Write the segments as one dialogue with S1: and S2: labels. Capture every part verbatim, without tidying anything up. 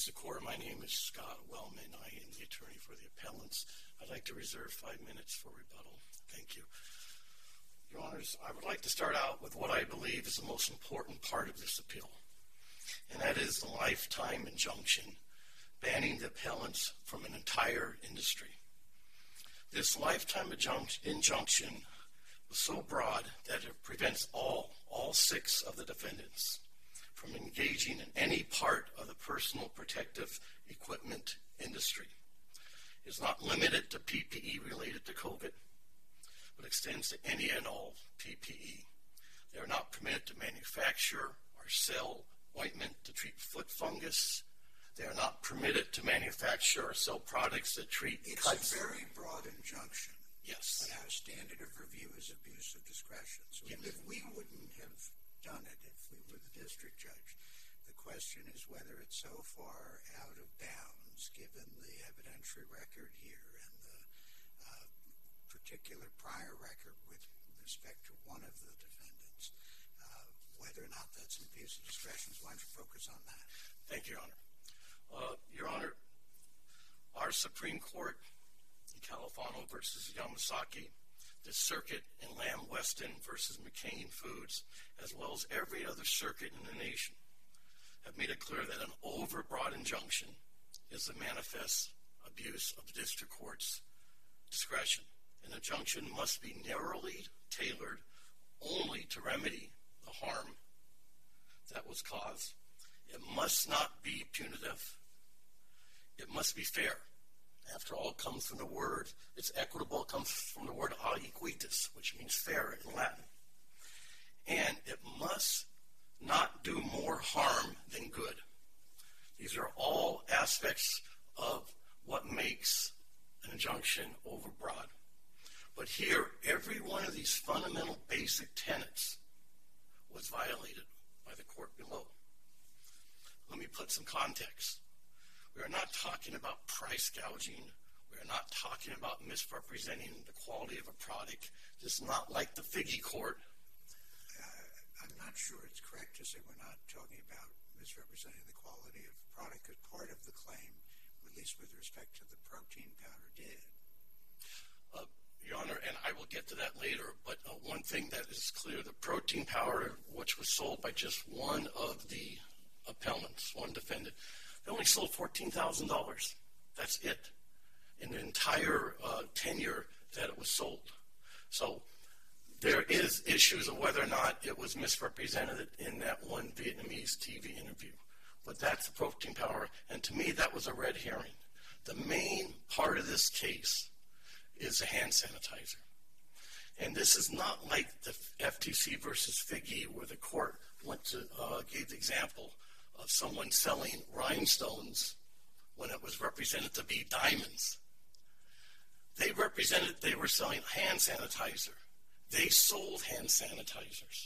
S1: please the court, my name is Scott Wellman. I am the attorney for the appellants. I'd like to reserve five minutes for rebuttal. Thank you. Your Honors, I would like to start out with what I believe is the most important part of this appeal, and that is the lifetime injunction banning the appellants from an entire industry. This lifetime injunction was so broad that it prevents all, all six of the defendants from engaging in any part of the personal protective equipment industry. It is not limited to P P E related to COVID, but extends to any and all P P E. They are not permitted to manufacture or sell ointment to treat foot fungus. They are not permitted to manufacture or sell products that treat
S2: it's
S1: cuts.
S2: It's a very broad injunction.
S1: Yes.
S2: But our standard of review is abuse of discretion. So yes. If we wouldn't have done it if we were the district judge, the question is whether it's so far out of bounds given the evidentiary record here and the uh, particular prior record with respect to one of the defendants, uh, whether or not that's an abuse of discretion. So why don't you focus on that?
S1: Thank you, Your Honor. Uh, Your Honor, our Supreme Court in Califano versus Yamasaki, the circuit in Lamb Weston versus McCain Foods, as well as every other circuit in the nation, have made it clear that an overbroad injunction is the manifest abuse of the district court's discretion. An injunction must be narrowly tailored only to remedy the harm that was caused. It must not be punitive. It must be fair. After all, it comes from the word, it's equitable, it comes from the word a equitas, which means fair in Latin. And it must not do more harm than good. These are all aspects of what makes an injunction overbroad. But here, every one of these fundamental basic tenets was violated by the court below. Let me put some context. We are not talking about price gouging. We are not talking about misrepresenting the quality of a product. This is not like the Figge court.
S2: Uh, I'm not sure it's correct to say we're not talking about misrepresenting the quality of a product, because part of the claim, at least with respect to the protein powder, did.
S1: Uh, Your Honor, and I will get to that later, but uh, one thing that is clear, the protein powder, which was sold by just one of the appellants, one defendant, they only sold fourteen thousand dollars. That's it in the entire uh, tenure that it was sold. So there is issues of whether or not it was misrepresented in that one Vietnamese T V interview. But that's the protein powder, and to me that was a red herring. The main part of this case is the hand sanitizer. And this is not like the F T C versus Figge, where the court went to uh, gave the example of someone selling rhinestones when it was represented to be diamonds. They represented, they were selling hand sanitizer. They sold hand sanitizers.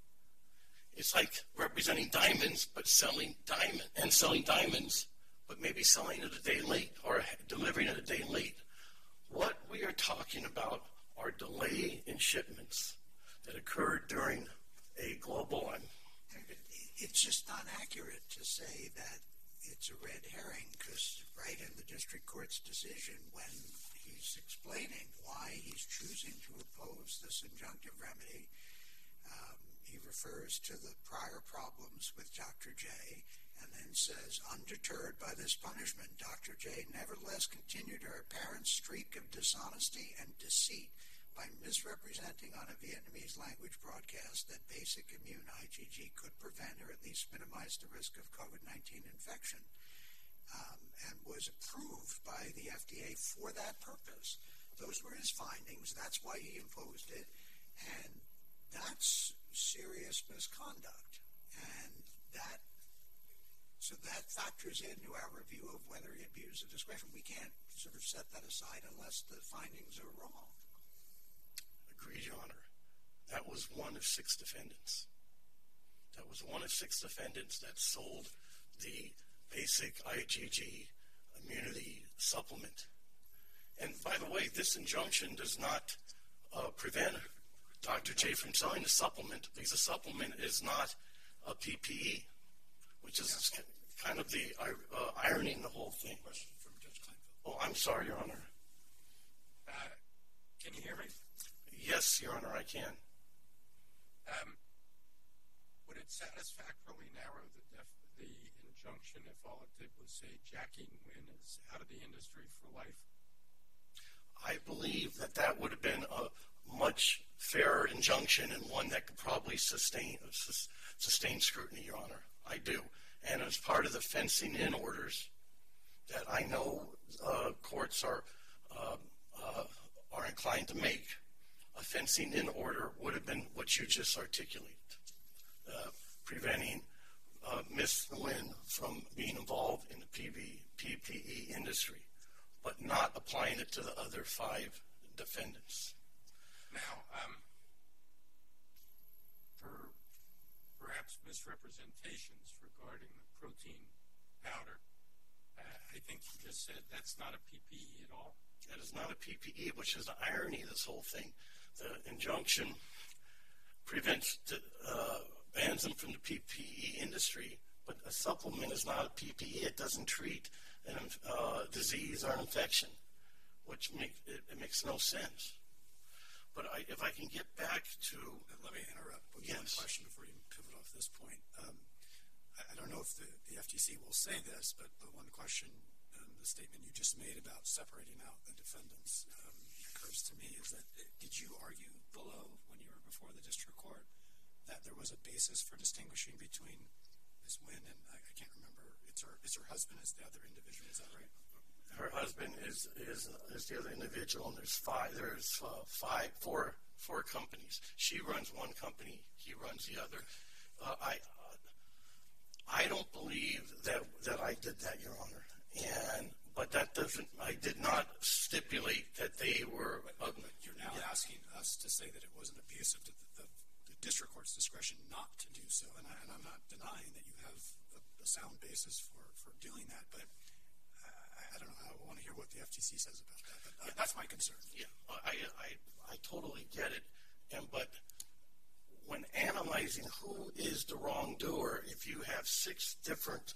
S1: It's like representing diamonds, but selling diamond, and selling diamonds, but maybe selling it a day late or delivering it a day late. What we are talking about are delay in shipments that occurred during a global one.
S2: It's just not accurate to say that it's a red herring, because right in the district court's decision, when he's explaining why he's choosing to oppose this injunctive remedy, um, he refers to the prior problems with Doctor J, and then says, undeterred by this punishment, Doctor J nevertheless continued her apparent streak of dishonesty and deceit by misrepresenting on a Vietnamese language broadcast that basic immune I G G could prevent or at least minimize the risk of COVID nineteen infection, um, and was approved by the F D A for that purpose. Those were his findings. That's why he imposed it, and that's serious misconduct. And that, so that factors into our review of whether he abused the discretion. We can't sort of set that aside unless the findings are wrong.
S1: Agreed, Your Honor. That was one of six defendants. That was one of six defendants that sold the basic I G G immunity supplement. And by the way, this injunction does not uh, prevent Doctor J from selling the supplement, because the supplement is not a P P E, which is... kind of the uh, irony in the whole thing.
S3: Question from Judge Kleinfeld.
S1: Oh, I'm sorry, Your Honor.
S3: Uh, can you hear me?
S1: Yes, Your Honor, I can.
S3: Um, would it satisfactorily narrow the, def- the injunction if all it did was say Jackie Nguyen is out of the industry for life?
S1: I believe that that would have been a much fairer injunction and one that could probably sustain sustain scrutiny, Your Honor. I do. And as part of the fencing in orders that I know uh, courts are uh, uh, are inclined to make, a fencing in order would have been what you just articulated, uh, preventing uh, Miz Nguyen from being involved in the P P E industry, but not applying it to the other five defendants.
S3: Now, um, for perhaps misrepresentations regarding the protein powder, uh, I think you just said that's not a P P E at all?
S1: That is not a P P E, which is the irony of this whole thing. The injunction prevents, the, uh, bans them from the P P E industry, but a supplement is not a P P E. It doesn't treat a uh, disease or an infection, which make, it, it makes no sense. But I, if I can get back to...
S4: Let me interrupt with
S1: yes.
S4: one question before you pivot off this point. Um, I, I don't know if the, the F T C will say this, but, but one question, um, the statement you just made about separating out the defendants um, occurs to me is that, did you argue below when you were before the district court that there was a basis for distinguishing between Miz Nguyen and, I, I can't remember, it's her, it's her husband is the other individual, is that right?
S1: Her husband is is is the other individual, and there's five. There's uh, five, four, four companies. She runs one company. He runs the other. Uh, I uh, I don't believe that that I did that, Your Honor. And but that doesn't. I did not stipulate that they were.
S4: But, but you're now yeah. asking us to say that it was an abuse of the, the, the district court's discretion not to do so, and, I, and I'm not denying that you have a, a sound basis for, for doing that, but. I don't know. I want to hear what the F T C says about that, but uh, that's my concern.
S1: Yeah, I, I, I totally get it. And but when analyzing who is the wrongdoer, if you have six different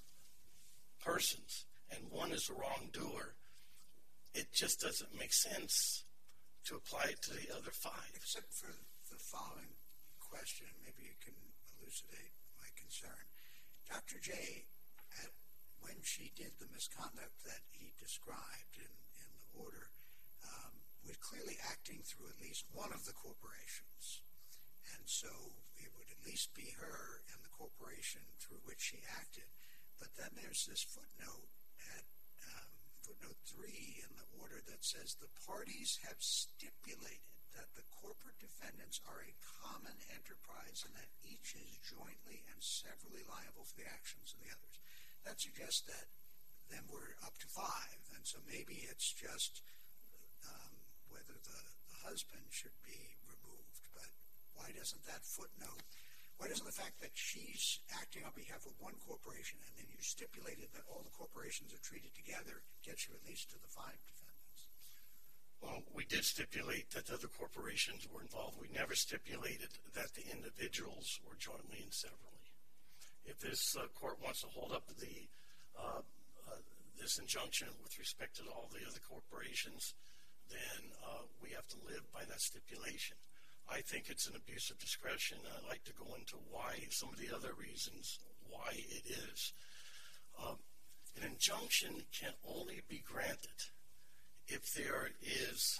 S1: persons and one is the wrongdoer, it just doesn't make sense to apply it to the other five.
S2: Except for the following question, maybe you can elucidate my concern. Doctor J, at when she did the misconduct that he described in, in the order, um, was clearly acting through at least one of the corporations. And so it would at least be her and the corporation through which she acted. But then there's this footnote at um, footnote three in the order that says the parties have stipulated that the corporate defendants are a common enterprise and that each is jointly and severally liable for the actions of the others. That suggests that then we're up to five, and so maybe it's just um, whether the, the husband should be removed. But why doesn't that footnote, why doesn't the fact that she's acting on behalf of one corporation and then you stipulated that all the corporations are treated together get you at least to the five defendants?
S1: Well, we did stipulate that the other corporations were involved. We never stipulated that the individuals were jointly and severally. If this uh, court wants to hold up the uh, uh, this injunction with respect to all the other corporations, then uh, we have to live by that stipulation. I think it's an abuse of discretion. I'd like to go into why, some of the other reasons why it is. Um, an injunction can only be granted if there is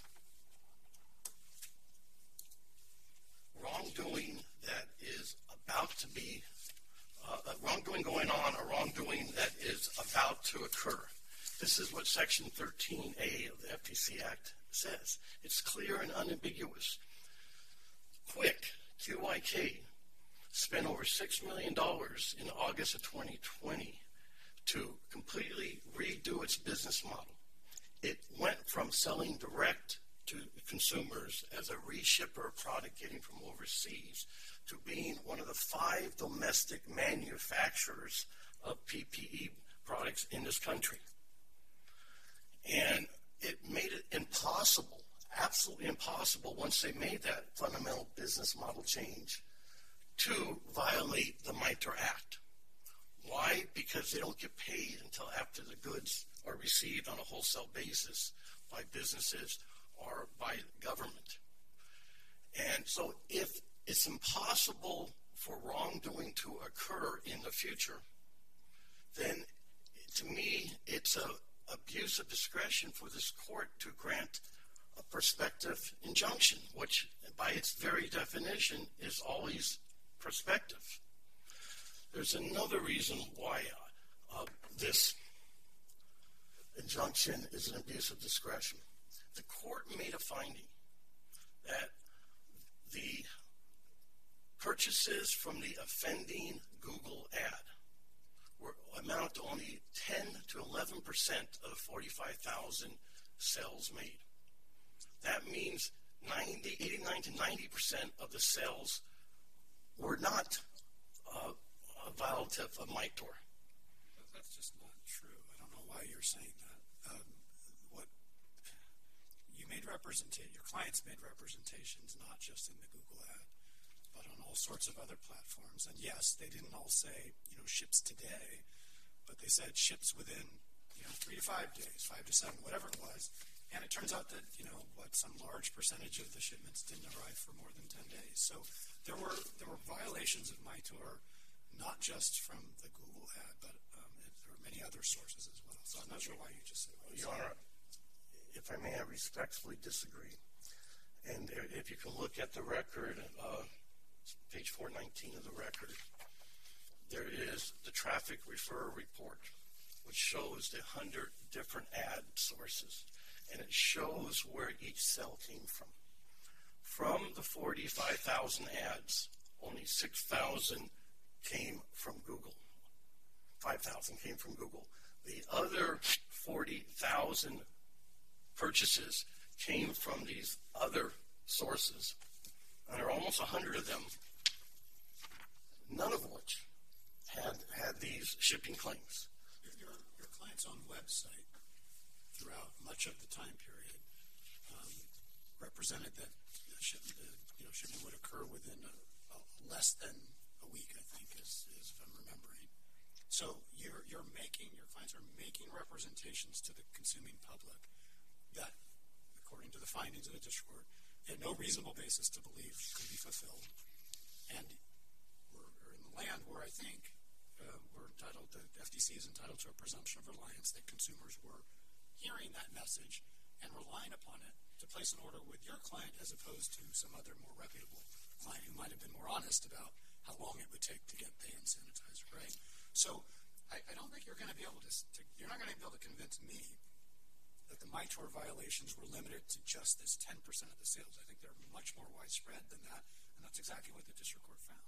S1: wrongdoing that is about to be Uh, wrongdoing going on, or wrongdoing that is about to occur. This is what Section thirteen A of the F T C Act says. It's clear and unambiguous. Quick, Q I K, spent over six million dollars in August of twenty twenty to completely redo its business model. It went from selling direct to consumers as a reshipper of product getting from overseas to being one of the five domestic manufacturers of P P E products in this country. And it made it impossible, absolutely impossible, once they made that fundamental business model change, to violate the MITRE Act. Why? Because because they don't get paid until after the goods are received on a wholesale basis by businesses or by government. And so if it's impossible for wrongdoing to occur in the future, then to me it's a abuse of discretion for this court to grant a prospective injunction, which by its very definition is always prospective. There's another reason why uh, this injunction is an abuse of discretion. The court made a finding that the purchases from the offending Google ad were amount to only ten to eleven percent of the forty-five thousand sales made. That means ninety, eighty-nine to ninety percent of the sales were not uh, violative of MITOR.
S4: That's just not true. I don't know why you're saying that. Um, what you made representation, your clients made representations not just in the Google ad, but on all sorts of other platforms. And yes, they didn't all say, you know, ships today, but they said ships within, you know, three to five days, five to seven, whatever it was. And it turns out that, you know, what, some large percentage of the shipments didn't arrive for more than ten days. So there were there were violations of MITOR, not just from the Google ad, but um, it, there were many other sources as well. So I'm not sure why you just said that.
S1: Your Honor, if I may, I respectfully disagree. And if you can look at the record, uh, page four nineteen of the record, there is the traffic referrer report, which shows the one hundred different ad sources. And it shows where each sale came from. From the forty-five thousand ads, only six thousand came from Google. five thousand came from Google. The other forty thousand purchases came from these other sources. And there are almost one hundred of them, none of which had had these shipping claims.
S4: Your, your, your client's own website throughout much of the time period um, represented that the shipment, the, you know, shipment would occur within a, a less than a week, I think, is, is if I'm remembering. So you're you're making your clients are making representations to the consuming public that, according to the findings of the district court, they had no reasonable basis to believe could be fulfilled, and we're, we're in the land where I think uh, we're entitled, the F T C is entitled to a presumption of reliance that consumers were hearing that message and relying upon it to place an order with your client as opposed to some other more reputable client who might have been more honest about how long it would take to get the hand sanitizer, right? So I, I don't think you're going to be able to, to you're not going to be able to convince me that the MITOR violations were limited to just this ten percent of the sales. I think they're much more widespread than that, and that's exactly what the district court found.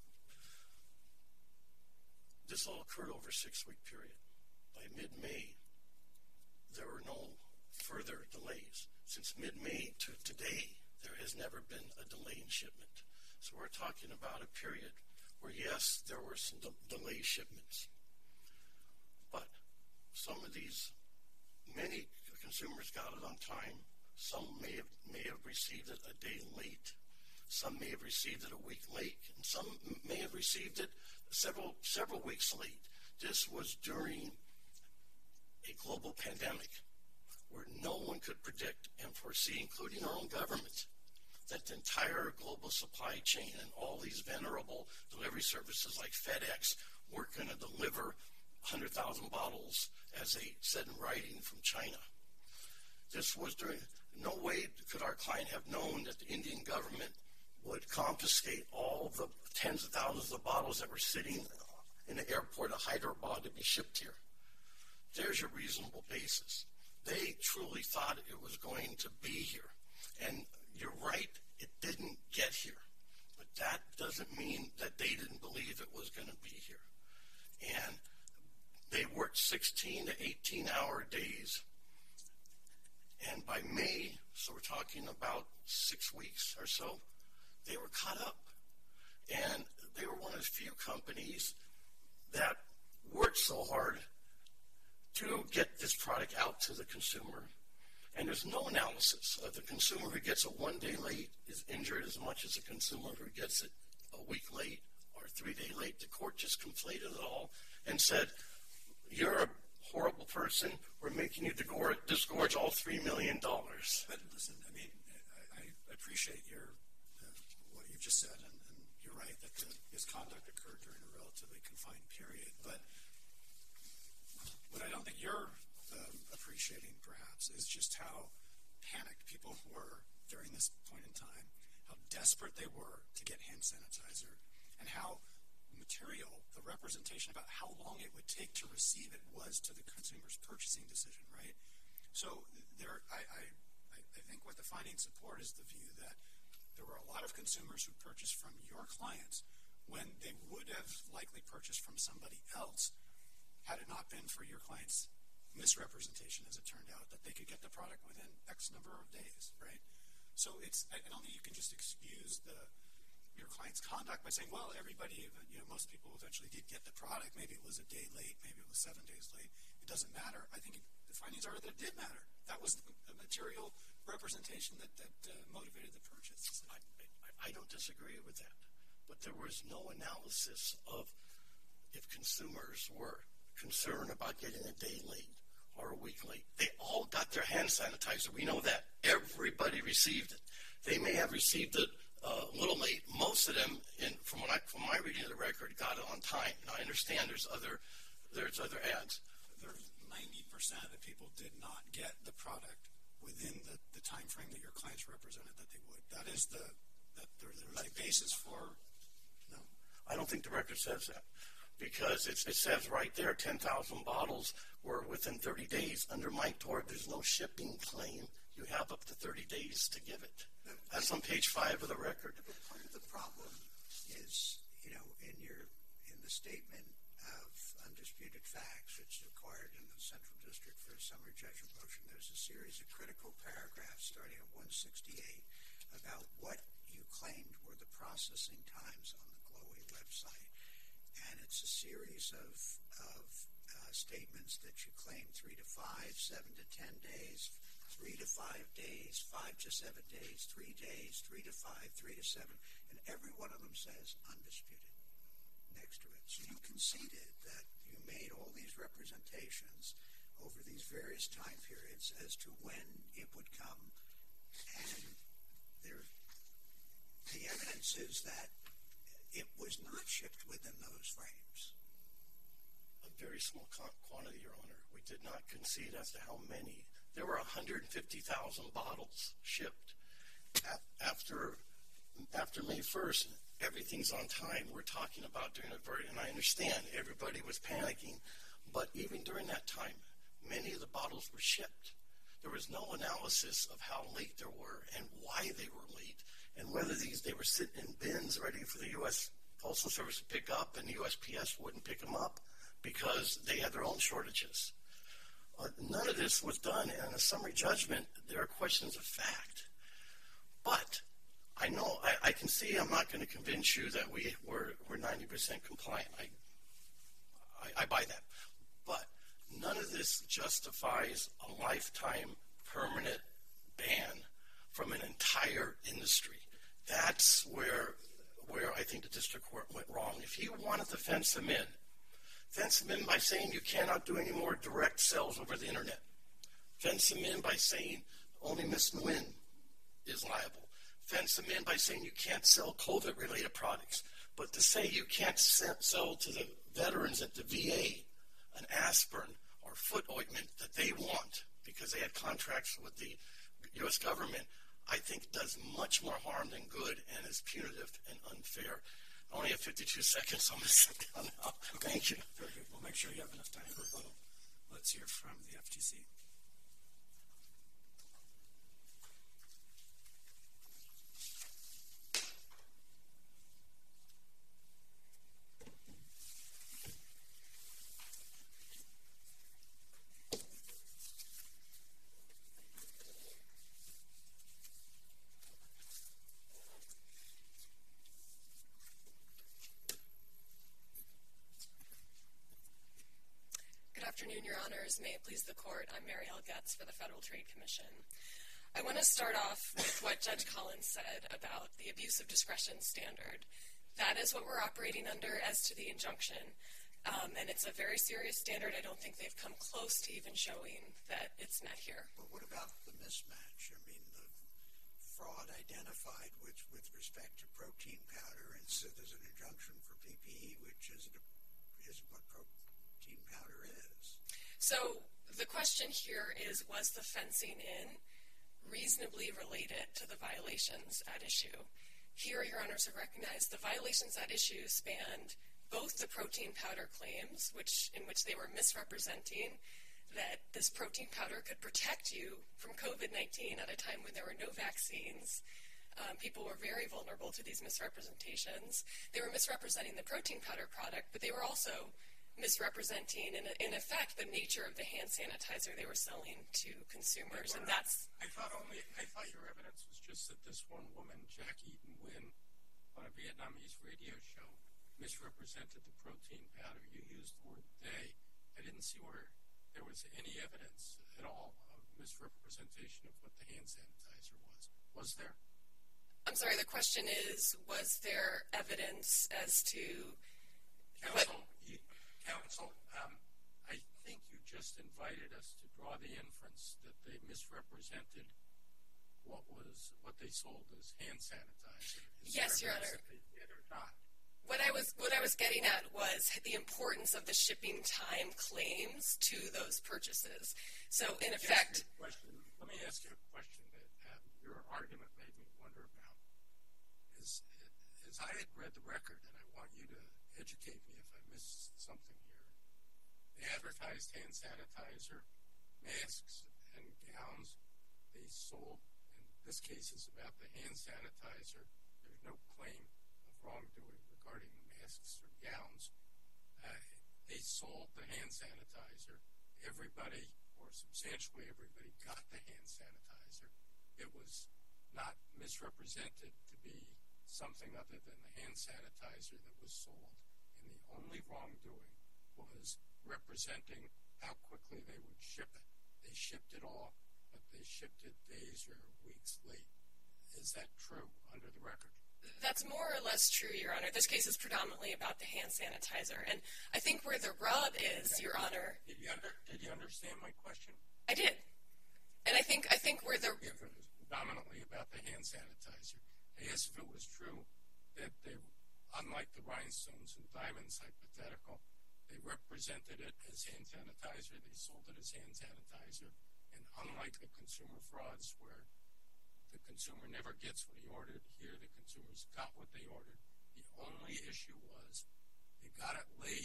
S1: This all occurred over a six-week period. By mid-May, there were no further delays. Since mid-May to today, there has never been a delay in shipment. So we're talking about a period where, yes, there were some de- delayed shipments. But some of these, many consumers got it on time. Some may have, may have received it a day late. Some may have received it a week late. And some may have received it several, several weeks late. This was during a global pandemic where no one could predict and foresee, including our own government, that the entire global supply chain and all these venerable delivery services like FedEx were going to deliver one hundred thousand bottles, as they said in writing, from China. This was during, no way could our client have known that the Indian government would confiscate all the tens of thousands of bottles that were sitting in the airport of Hyderabad to be shipped here. There's your reasonable basis. They truly thought it was going to be here. And you're right, it didn't get here. But that doesn't mean that they didn't believe it was going to be here. And they worked sixteen to eighteen hour days. And by May, so we're talking about six weeks or so, they were caught up. And they were one of the few companies that worked so hard to get this product out to the consumer. And there's no analysis of the consumer who gets it one day late is injured as much as the consumer who gets it a week late or three day late. The court just conflated it all and said, you're a horrible person. We're making you disgorge, disgorge all three million dollars.
S4: But listen, I mean, I, I appreciate your uh, what you just said, and, and you're right that the misconduct occurred during a relatively confined period. But what I don't think you're um, appreciating, perhaps, is just how panicked people were during this point in time, how desperate they were to get hand sanitizer, and how material the representation about how long it would take to receive it was to the consumer's purchasing decision, right? So there, I, I, I think what the findings support is the view that there were a lot of consumers who purchased from your clients when they would have likely purchased from somebody else had it not been for your client's misrepresentation, as it turned out, that they could get the product within X number of days, right? So it's, I don't think you can just excuse the your client's conduct by saying, well, everybody, you know, most people eventually did get the product. Maybe it was a day late, maybe it was seven days late. It doesn't matter. I think it, the findings are that it did matter. That was a material representation that, that uh, motivated the purchase.
S1: I, I, I don't disagree with that, but there was no analysis of if consumers were concerned about getting a day late or a week late. They all got their hand sanitizer. We know that. Everybody received it. They may have received it uh, a little late. Most of them, in, from what I, from my reading of the record, got it on time. Now, I understand there's other there's other ads.
S4: There's ninety percent of the people did not get the product within the, the time frame that your clients represented that they would. That is the that there, there's a basis for. No,
S1: I don't think the record says that. Because it's, it says right there, ten thousand bottles were within thirty days. Under Mike Tord, there's no shipping claim. You have up to thirty days to give it. That's on page five of the record.
S2: But part of the problem is, you know, in your in the statement of undisputed facts, which is required in the Central District for a summary judgment motion, there's a series of critical paragraphs starting at one sixty-eight about what you claimed were the processing times on the Chloe website. And it's a series of, of uh, statements that you claim three to five, seven to ten days, three to five days, five to seven days, three days, three to five, three to seven, and every one of them says undisputed next to it. So you conceded that you made all these representations over these various time periods as to when it would come, and there, the evidence is that it was not shipped within those frames.
S1: A very small quantity, Your Honor. We did not concede as to how many. There were one hundred fifty thousand bottles shipped. After, after May first, everything's on time. We're talking about during a very, and I understand everybody was panicking, but even during that time, many of the bottles were shipped. There was no analysis of how late they were and why they were late, and whether these they were sitting in bins ready for the U S Postal Service to pick up, and the U S P S wouldn't pick them up because they had their own shortages. Uh, none of this was done, and in a summary judgment, there are questions of fact. But I know, I, I can see I'm not going to convince you that we were, were ninety percent compliant. I, I, I buy that. But none of this justifies a lifetime permanent ban from an entire industry. That's where where I think the district court went wrong. If he wanted to fence them in, fence them in by saying you cannot do any more direct sales over the internet. Fence them in by saying only Miss Nguyen is liable. Fence them in by saying you can't sell COVID-related products. But to say you can't sell to the veterans at the V A an aspirin or foot ointment that they want because they had contracts with the U S government, I think does much more harm than good and is punitive and unfair. I only have fifty-two seconds, so I'm going to sit down now. Thank you.
S4: Very good. We'll make sure you have enough time for rebuttal. Let's hear from the F T C.
S5: Good afternoon, Your Honors. May it please the Court. I'm Mary L. Getz for the Federal Trade Commission. I want to start off with what Judge Collins said about the abuse of discretion standard. That is what we're operating under as to the injunction. Um, and it's a very serious standard. I don't think they've come close to even showing that it's met here.
S2: But what about the mismatch? I mean, the fraud identified with, with respect to protein powder, and so there's an injunction for P P E, which is, is what protein powder is.
S5: So the question here is, was the fencing in reasonably related to the violations at issue? Here, Your Honors have recognized the violations at issue spanned both the protein powder claims, which in which they were misrepresenting that this protein powder could protect you from COVID nineteen at a time when there were no vaccines. Um, people were very vulnerable to these misrepresentations. They were misrepresenting the protein powder product, but they were also misrepresenting, in, in effect, the nature of the hand sanitizer they were selling to consumers, and that's...
S3: I thought only, I thought your evidence was just that this one woman, Jackie Nguyen, on a Vietnamese radio show, misrepresented the protein powder. You used the word they. I didn't see where there was any evidence at all of misrepresentation of what the hand sanitizer was. Was there?
S5: I'm sorry, the question is, was there evidence as to...
S3: Counsel, you, counsel um, I think you just invited us to draw the inference that they misrepresented what was what they sold as hand sanitizer. Is
S5: yes, Your Honor.
S3: They did or not?
S5: What I was what I was getting at was the importance of the shipping time claims to those purchases. So, in
S3: Let
S5: effect,
S3: me ask you a question, let me ask you a question that um, your argument made me wonder about. Is, as I had read the record, and I want you to educate me if I missed something here, they advertised hand sanitizer, masks, and gowns. They sold, in this case is about the hand sanitizer. There's no claim of wrongdoing regarding the masks or gowns. Uh, they sold the hand sanitizer. Everybody, or substantially everybody, got the hand sanitizer. It was not misrepresented to be something other than the hand sanitizer that was sold. And the only wrongdoing was representing how quickly they would ship it. They shipped it all, but they shipped it days or weeks late. Is that true under the record?
S5: that's more or less true, Your Honor. This case is predominantly about the hand sanitizer. And I think where the rub is, Your Honor...
S3: Did you, under, did you understand my question?
S5: I did. And I think I think where the...
S3: If it was predominantly about the hand sanitizer. I guess if it was true that they, unlike the rhinestones and diamonds hypothetical, they represented it as hand sanitizer, they sold it as hand sanitizer, and unlike the consumer frauds where the consumer never gets what he ordered, here the consumers got what they ordered. The only issue was they got it late.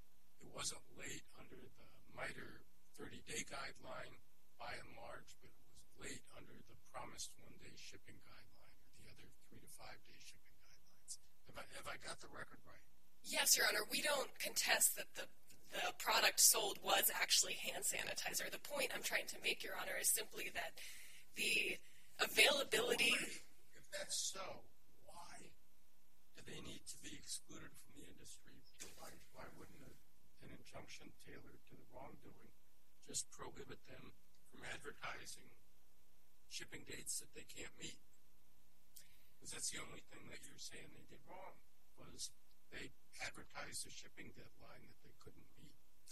S3: It wasn't late under the MITRE thirty-day guideline by and large, but it was late under the promised one-day shipping guideline or the other three to five-day shipping guidelines. Have I, have I got the record right?
S5: Yes, Your Honor. We don't contest that the the product sold was actually hand sanitizer. The point I'm trying to make, Your Honor, is simply that the availability...
S3: If that's so, why do they need to be excluded from the industry? Why, why wouldn't a, an injunction tailored to the wrongdoing just prohibit them from advertising shipping dates that they can't meet? Because that's the only thing that you're saying they did wrong, was they advertised a shipping deadline that they couldn't meet.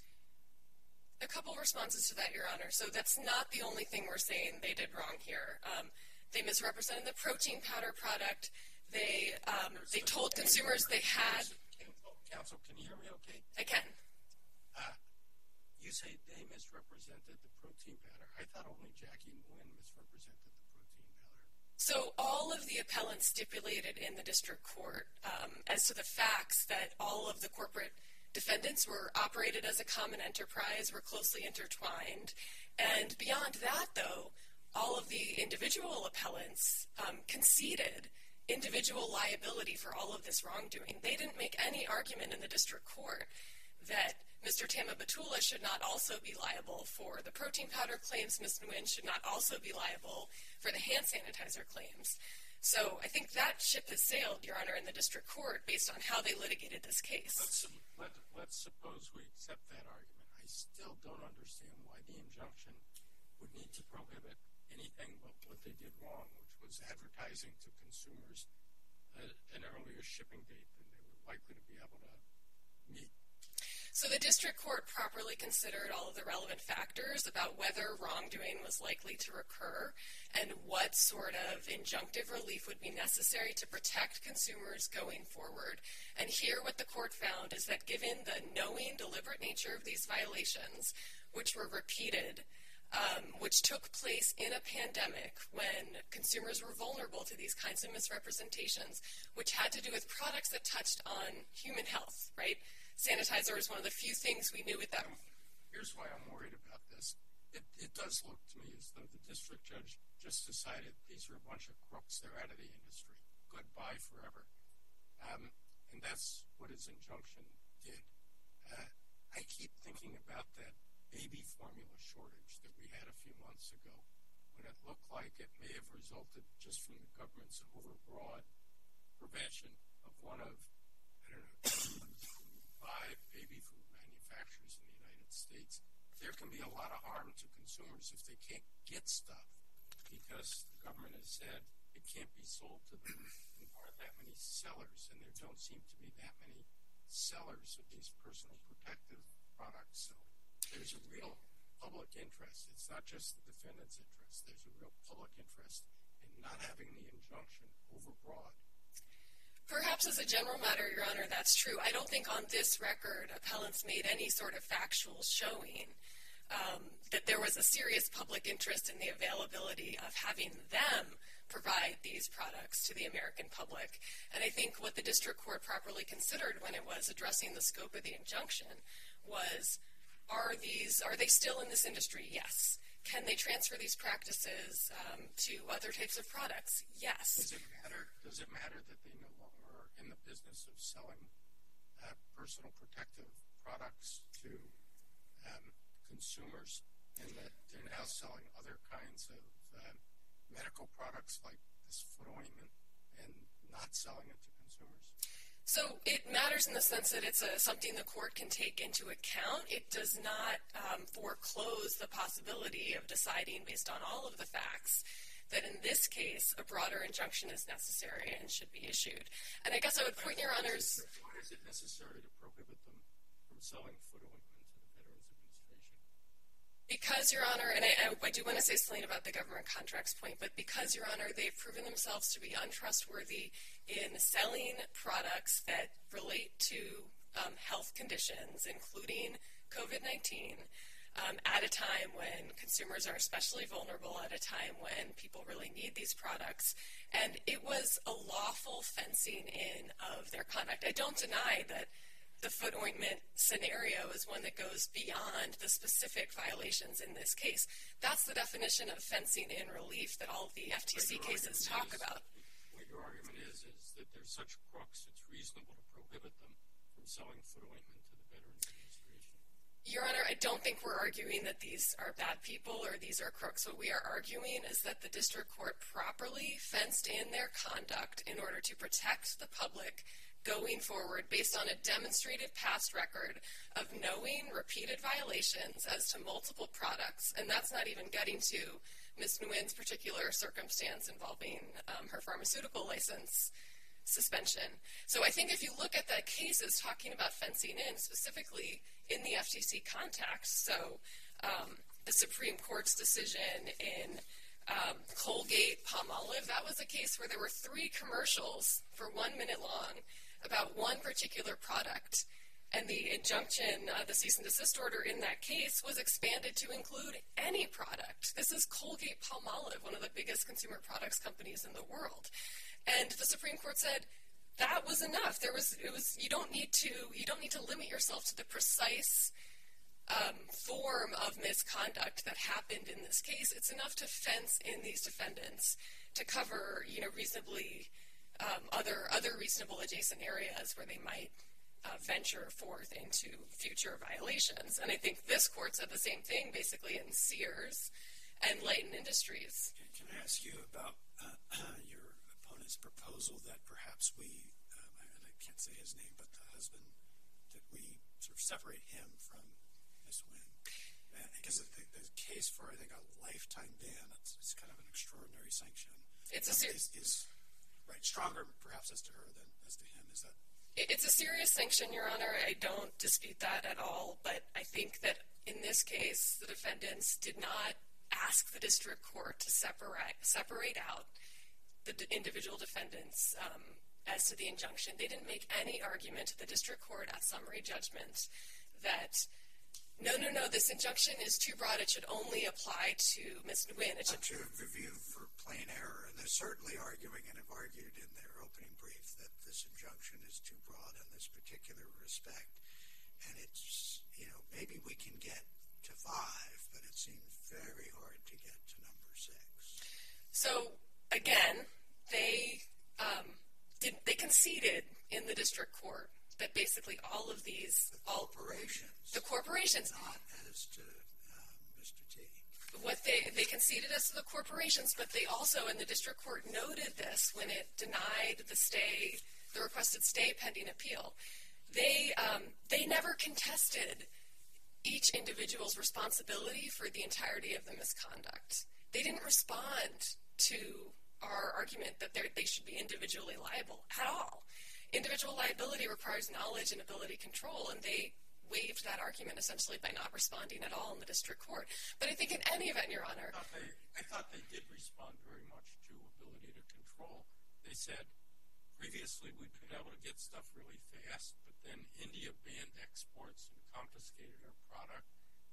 S5: A couple responses to that, Your Honor. So that's not the only thing we're saying they did wrong here. Um, they misrepresented the protein powder product. They um, they told consumers they had...
S3: Counsel, can you hear me okay?
S5: I can.
S3: Uh, you say they misrepresented the protein powder. I thought only Jackie Nguyen misrepresented the protein powder.
S5: So all of the appellants stipulated in the district court um, as to the facts that all of the corporate defendants were operated as a common enterprise, were closely intertwined. And beyond that, though, all of the individual appellants um, conceded individual liability for all of this wrongdoing. They didn't make any argument in the district court that Mister Tamabatula should not also be liable for the protein powder claims. Miz Nguyen should not also be liable for the hand sanitizer claims. So I think that ship has sailed, Your Honor, in the district court based on how they litigated this case.
S3: Let's, let, let's suppose we accept that argument. I still don't understand why the injunction would need to prohibit anything but what they did wrong, which was advertising to consumers uh, an earlier shipping date than they were likely to be able to meet.
S5: The district court properly considered all of the relevant factors about whether wrongdoing was likely to recur and what sort of injunctive relief would be necessary to protect consumers going forward. And here what the court found is that given the knowing, deliberate nature of these violations, which were repeated, um, which took place in a pandemic when consumers were vulnerable to these kinds of misrepresentations, which had to do with products that touched on human health, right? Sanitizer is one of the few things we knew at that.
S3: Here's why I'm worried about this. It, it does look to me as though the district judge just decided these are a bunch of crooks. They're out of the industry. Goodbye forever. Um, and that's what his injunction did. Uh, I keep thinking about that baby formula shortage that we had a few months ago when it looked like it may have resulted just from the government's overbroad prevention of one of, I don't know, five baby food manufacturers in the United States. There can be a lot of harm to consumers if they can't get stuff because the government has said it can't be sold to them. There aren't that many sellers, and there don't seem to be that many sellers of these personal protective products. So there's a real public interest. It's not just the defendant's interest. There's a real public interest in not having the injunction overbroad.
S5: Perhaps as a general matter, Your Honor, that's true. I don't think on this record appellants made any sort of factual showing um, that there was a serious public interest in the availability of having them provide these products to the American public. And I think what the district court properly considered when it was addressing the scope of the injunction was, are these, are they still in this industry? Yes. Can they transfer these practices um, to other types of products? Yes.
S3: Does it matter? Does it matter that they no longer are in the business of selling uh, personal protective products to um, consumers, and that they're now selling other kinds of uh, medical products like this foot ointment and not selling it to consumers?
S5: So it matters in the sense that it's a, something the court can take into account. It does not um, foreclose the possibility of deciding based on all of the facts that in this case a broader injunction is necessary and should be issued. And I guess I would point Your Honors...
S3: Why is it necessary to prohibit them from selling foot ointment to the Veterans Administration?
S5: Because, Your Honor, and I, I do want to say something about the government contracts point, but because, Your Honor, they've proven themselves to be untrustworthy in selling products that relate to um, health conditions, including COVID nineteen, um, at a time when consumers are especially vulnerable, at a time when people really need these products. And it was a lawful fencing in of their conduct. I don't deny that the foot ointment scenario is one that goes beyond the specific violations in this case. That's the definition of fencing in relief that all of the F T C cases talk
S3: is,
S5: about.
S3: What your argument is, is that they're such crooks, it's reasonable to prohibit them from selling foot ointment to the Veterans Administration.
S5: Your Honor, I don't think we're arguing that these are bad people or these are crooks. What we are arguing is that the district court properly fenced in their conduct in order to protect the public going forward based on a demonstrated past record of knowing repeated violations as to multiple products. And that's not even getting to Miz Nguyen's particular circumstance involving um, her pharmaceutical license suspension. So I think if you look at the cases talking about fencing in, specifically in the F T C context, so um, the Supreme Court's decision in um, Colgate Palmolive, that was a case where there were three commercials for one minute long about one particular product. And the injunction, uh, the cease and desist order in that case was expanded to include any product. This is Colgate Palmolive, one of the biggest consumer products companies in the world. And the Supreme Court said that was enough. There was, it was, you don't need to, you don't need to limit yourself to the precise um, form of misconduct that happened in this case. It's enough to fence in these defendants to cover, you know, reasonably um, other other reasonable adjacent areas where they might uh, venture forth into future violations. And I think this court said the same thing, basically in Sears and Leighton Industries.
S4: Can I ask you about uh, your opponent's proposal that perhaps we, um, I, I can't say his name, but the husband, that we sort of separate him from Miz Nguyen? Because the, the case for, I think, a lifetime ban, it's, it's kind of an extraordinary sanction.
S5: It's a
S4: um,
S5: ser-
S4: is, is right stronger perhaps as to her than as to him. Is that
S5: It's a serious sanction, Your Honor. I don't dispute that at all, but I think that in this case, the defendants did not ask the district court to separate separate out the d- individual defendants um, as to the injunction. They didn't make any argument to the district court at summary judgment that, no, no, no, this injunction is too broad. It should only apply to Miz Nguyen. It should
S2: to review for plain error, and they're certainly arguing and have argued in their opening brief that this injunction is too broad in this particular respect. And it's, you know, maybe we can get to five, but it seems very hard to get to number six.
S5: So, again, they um, did, they conceded in the district court that basically all of these,
S2: The
S5: all
S2: corporations.
S5: the corporations,
S2: Not as to um, Mister T.
S5: what they, they conceded as to the corporations, but they also in the district court noted this when it denied the stay, the requested stay pending appeal. They um, they never contested each individual's responsibility for the entirety of the misconduct. They didn't respond to our argument that they should be individually liable at all. Individual liability requires knowledge and ability control, and they waived that argument essentially by not responding at all in the district court. But I think in any event, Your Honor.
S3: I thought they, I thought they did respond very much to ability to control. They said, previously we'd been able to get stuff really fast, but then India banned exports and confiscated our product.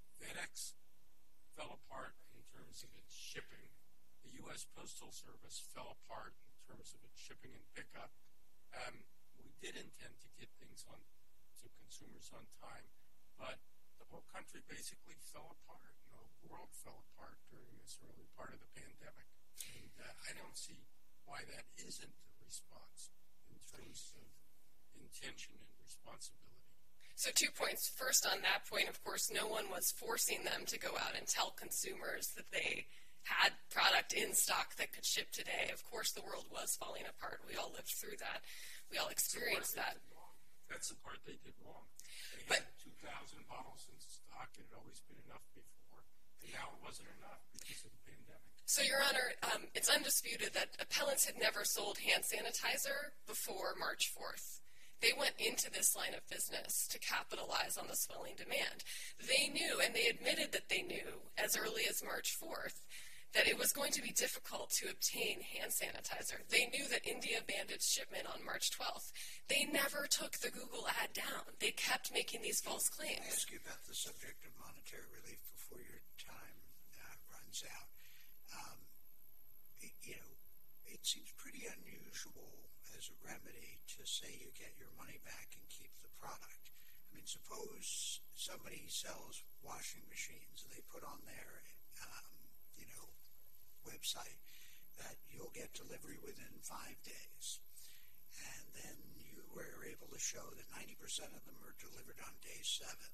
S3: FedEx fell apart in terms of its shipping. The U S Postal Service fell apart in terms of its shipping and pickup. Um, we did intend to get things on to consumers on time, but the whole country basically fell apart. You know, the world fell apart during this early part of the pandemic. And uh, I don't see why that isn't a response in terms of intention and responsibility.
S5: So two points. First, on that point, of course, no one was forcing them to go out and tell consumers that they had product in stock that could ship today. Of course, the world was falling apart. We all lived through that. We all experienced that.
S3: That's the part they did wrong. They
S5: But,
S3: had two thousand bottles in stock. It had always been enough before, and now it wasn't enough because of the pandemic.
S5: so, Your Honor, um, it's undisputed that appellants had never sold hand sanitizer before March fourth. They went into this line of business to capitalize on the swelling demand. They knew, and they admitted that they knew as early as March fourth, that it was going to be difficult to obtain hand sanitizer. They knew that India banned its shipment on March twelfth. They never took the Google ad down. They kept making these false
S2: Can I
S5: claims.
S2: ask you about the subject of monetary relief before your time uh, runs out? Um, it, you know, it seems pretty unusual as a remedy to say you get your money back and keep the product. I mean, suppose somebody sells washing machines and they put on their, um, you know, website that you'll get delivery within five days. And then you were able to show that ninety percent of them are delivered on day seven.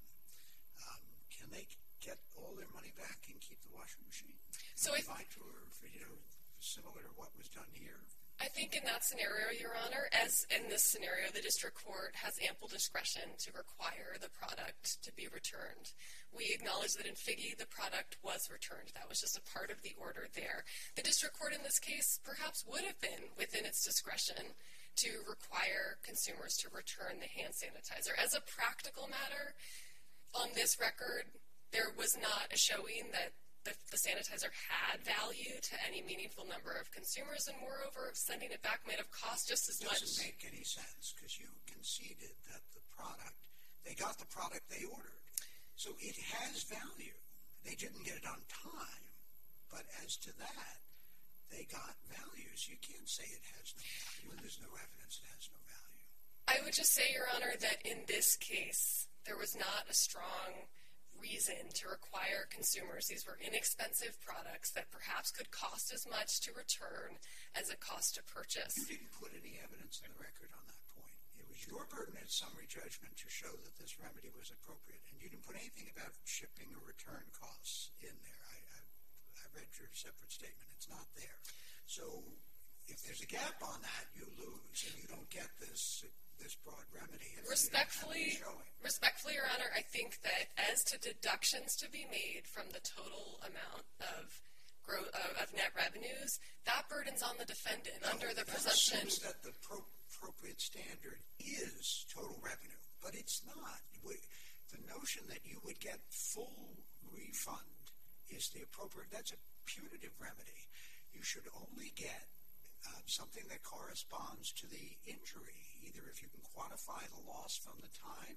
S2: Um, can they get all their money back and keep the washing machine?
S5: So I,
S2: Invite or, you know, similar to what was done here?
S5: I think in that scenario, Your Honor, as in this scenario, the district court has ample discretion to require the product to be returned. We acknowledge that in Figgy, the product was returned. That was just a part of the order there. The district court in this case perhaps would have been within its discretion to require consumers to return the hand sanitizer. As a practical matter, on this record, there was not a showing that the, the sanitizer had value to any meaningful number of consumers, and moreover, sending it back might have cost just as much.
S2: It doesn't make any sense because you conceded that the product, they got the product they ordered. So it has value. They didn't get it on time, but as to that, they got values. You can't say it has no value when there's no evidence it has no value.
S5: I would just say, Your Honor, that in this case, there was not a strong reason to require consumers. These were inexpensive products that perhaps could cost as much to return as it cost to purchase.
S2: You didn't put any evidence in the record on that point. It was your burden at summary judgment to show that this remedy was appropriate, and you didn't put anything about shipping or return costs in there. I, I, I read your separate statement. It's not there. So if there's a gap on that, you lose, and you don't get this this broad remedy.
S5: Respectfully, respectfully, Your Honor, I think that as to deductions to be made from the total amount of grow, uh, of net revenues, that burden's on the defendant
S2: no,
S5: under the
S2: that
S5: presumption
S2: assumes that the pro- appropriate standard is total revenue, but it's not. We, the notion that you would get full refund is the appropriate, that's a punitive remedy. You should only get uh, something that corresponds to the injury, either if you can quantify the loss from the time,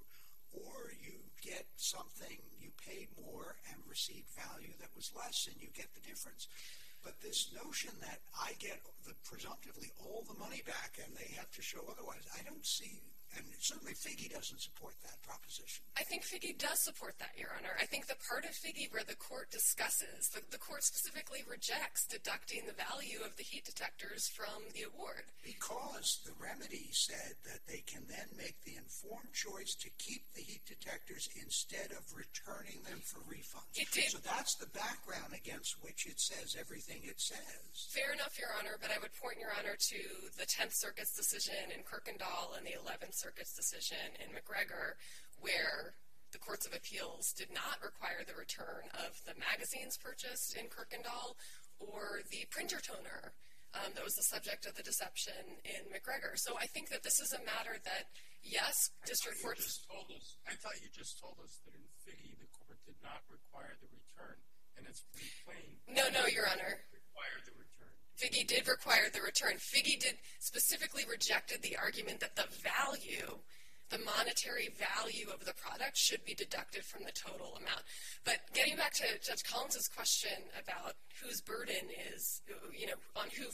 S2: or you get something, you paid more and received value that was less, and you get the difference. But this notion that I get the presumptively all the money back and they have to show otherwise, I don't see, and certainly Figge doesn't support that proposition.
S5: I think Figge does support that, Your Honor. I think the part of Figge where the court discusses, the, the court specifically rejects deducting the value of the heat detectors from the award.
S2: Because the remedy said that they can then make the informed choice to keep the heat detectors instead of returning them for refunds.
S5: It did.
S2: So that's the background against which it says everything it says.
S5: Fair enough, Your Honor, but I would point, Your Honor, to the tenth Circuit's decision in Kirkendall and the eleventh Circuit's decision in McGregor, where the courts of appeals did not require the return of the magazines purchased in Kirkendall or the printer toner um, that was the subject of the deception in McGregor. So I think that this is a matter that, yes, district courts...
S3: Just told us, I thought you just told us that in Figge the court did not require the return, and it's pretty plain.
S5: No, no, Your Honor.
S3: Require the return.
S5: Figge did require the return. Figge did specifically rejected the argument that the value, the monetary value of the product should be deducted from the total amount. But getting back to Judge Collins' question about whose burden is, you know, on who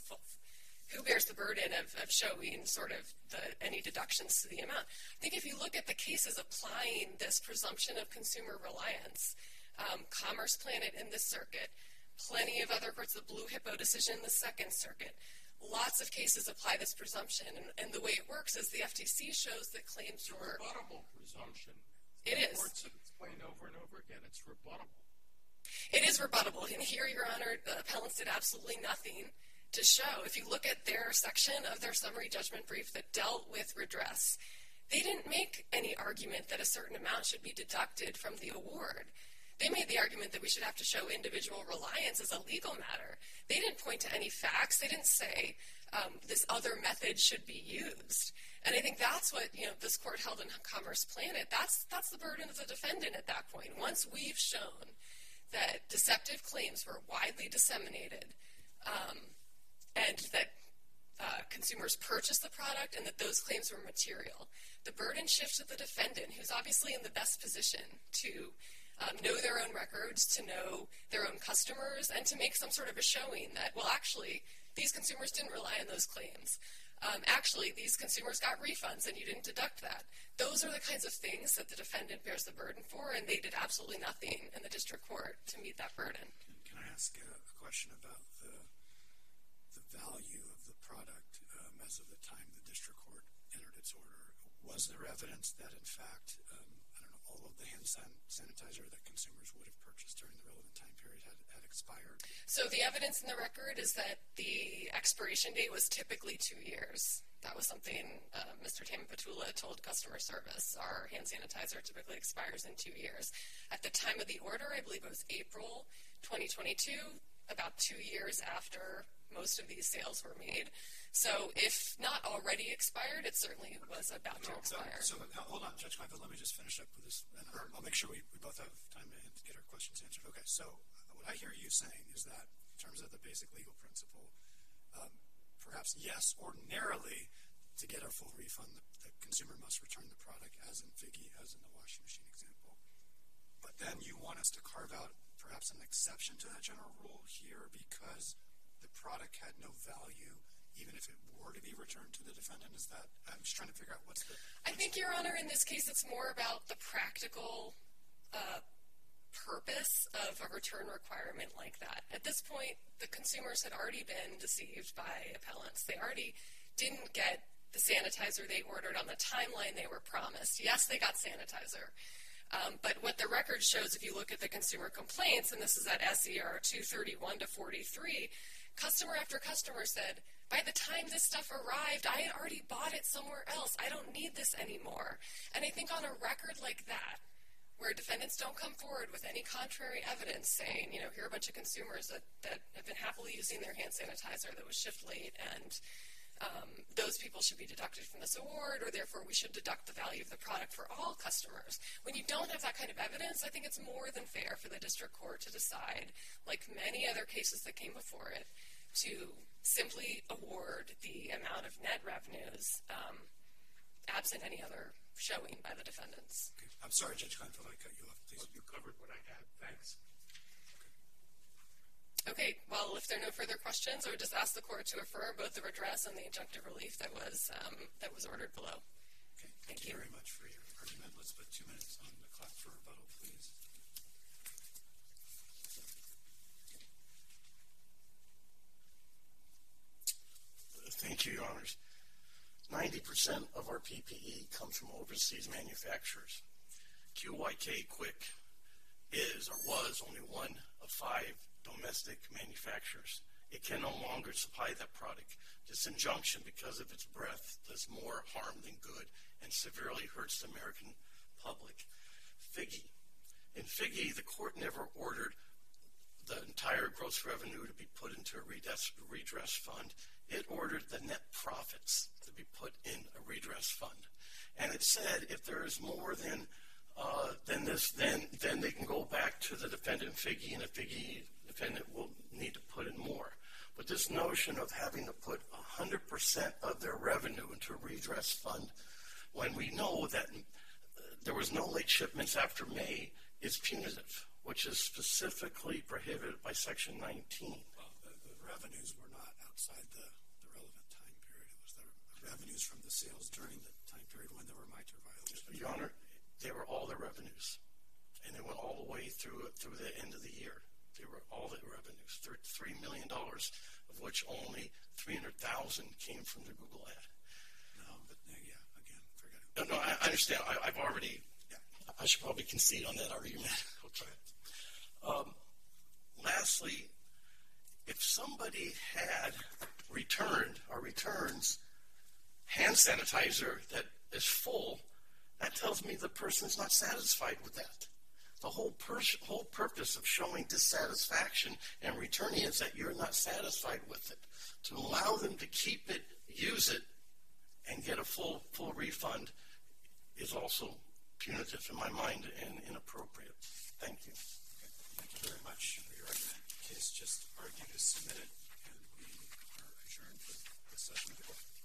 S5: who bears the burden of, of showing sort of the, any deductions to the amount. I think if you look at the cases applying this presumption of consumer reliance, um, Commerce Planet in this circuit, plenty of other courts, the Blue Hippo decision in the Second Circuit, lots of cases apply this presumption, and, and the way it works is the F T C shows that claims
S3: It's a
S5: were...
S3: rebuttable presumption.
S5: It
S3: the
S5: is.
S3: Courts have explained over and over again it's rebuttable.
S5: It is rebuttable, and here, Your Honor, the appellants did absolutely nothing to show. If you look at their section of their summary judgment brief that dealt with redress, they didn't make any argument that a certain amount should be deducted from the award. They made the argument that we should have to show individual reliance as a legal matter. They didn't point to any facts. They didn't say um, this other method should be used. And I think that's what, you know, this court held in Commerce Planet. That's that's the burden of the defendant at that point. Once we've shown that deceptive claims were widely disseminated um, and that uh, consumers purchased the product and that those claims were material, the burden shifts to the defendant, who's obviously in the best position to Um, know their own records, to know their own customers, and to make some sort of a showing that, well, actually, these consumers didn't rely on those claims. Um, actually, these consumers got refunds, and you didn't deduct that. Those are the kinds of things that the defendant bears the burden for, and they did absolutely nothing in the district court to meet that burden.
S4: Can I ask a, a question about the the value of the product um, as of the time the district court entered its order? Was there evidence that, in fact, um, all of the hand san- sanitizer that consumers would have purchased during the relevant time period had, had expired?
S5: So the evidence in the record is that the expiration date was typically two years. That was something uh, Mister Tamapatula told customer service. Our hand sanitizer typically expires in two years. At the time of the order, I believe it was April twenty twenty-two, about two years after most of these sales were made. So if not already expired, it certainly was about to
S4: no,
S5: expire.
S4: So, so uh, hold on, Judge Kleinfeld, let me just finish up with this, and I'll, I'll make sure we, we both have time to get our questions answered. Okay, so what I hear you saying is that in terms of the basic legal principle, um, perhaps yes, ordinarily, to get a full refund, the, the consumer must return the product, as in Figge, as in the washing machine example. But then you want us to carve out perhaps an exception to that general rule here because the product had no value, even if it were to be returned to the defendant? Is that, I'm just trying to figure out what's the...
S5: I think, Your Honor, in this case, it's more about the practical uh, purpose of a return requirement like that. At this point, the consumers had already been deceived by appellants. They already didn't get the sanitizer they ordered on the timeline they were promised. Yes, they got sanitizer. Um, but what the record shows, if you look at the consumer complaints, and this is at S E R two thirty-one to forty-three, customer after customer said, by the time this stuff arrived, I had already bought it somewhere else. I don't need this anymore. And I think on a record like that, where defendants don't come forward with any contrary evidence saying, you know, here are a bunch of consumers that, that have been happily using their hand sanitizer that was shipped late and um, those people should be deducted from this award, or therefore we should deduct the value of the product for all customers. When you don't have that kind of evidence, I think it's more than fair for the district court to decide, like many other cases that came before it, to simply award the amount of net revenues um, absent any other showing by the defendants.
S4: Okay. I'm sorry, Judge Kleinfeld, I cut you off. Please.
S3: Well, you covered what I had. Thanks.
S5: Okay, well, if there are no further questions, I would just ask the court to affirm both the redress and the injunctive relief that was um, that was ordered below.
S4: Okay, thank, thank you very much for your argument. Let's put two minutes on the clock for rebuttal, please.
S1: Thank you, Your Honors. ninety percent of our P P E comes from overseas manufacturers. Q Y K Quick is or was only one of five domestic manufacturers. It can no longer supply that product. This injunction, because of its breadth, does more harm than good and severely hurts the American public. Figgy. In Figgy, the court never ordered the entire gross revenue to be put into a redress, redress fund. It ordered the net profits to be put in a redress fund. And it said if there is more than uh, than this, then then they can go back to the defendant Figgy, and the Figgy defendant will need to put in more. But this notion of having to put one hundred percent of their revenue into a redress fund when we know that there was no late shipments after May is punitive, which is specifically prohibited by Section nineteen.
S4: Well, the, the revenues were not outside the, the relevant time period. It was the revenues from the sales during the time period when there were MITRE violations.
S1: Your Honor, they were all the revenues, and they went all the way through through the end of the year. They were all the revenues, three million dollars, of which only three hundred thousand dollars came from the Google ad.
S4: No, but uh, yeah, again, forget it.
S1: No, no, I, I understand. I, I've already, yeah, I should probably concede on that argument. Okay. Um, lastly, if somebody had returned or returns hand sanitizer that is full, that tells me the person's not satisfied with that. The whole, pers- whole purpose of showing dissatisfaction and returning is that you're not satisfied with it. To allow them to keep it, use it, and get a full full refund is also punitive in my mind and inappropriate. Thank you.
S4: Okay. Thank you very much for your argument. The case just argued is submitted, and we are adjourned for the session of the court.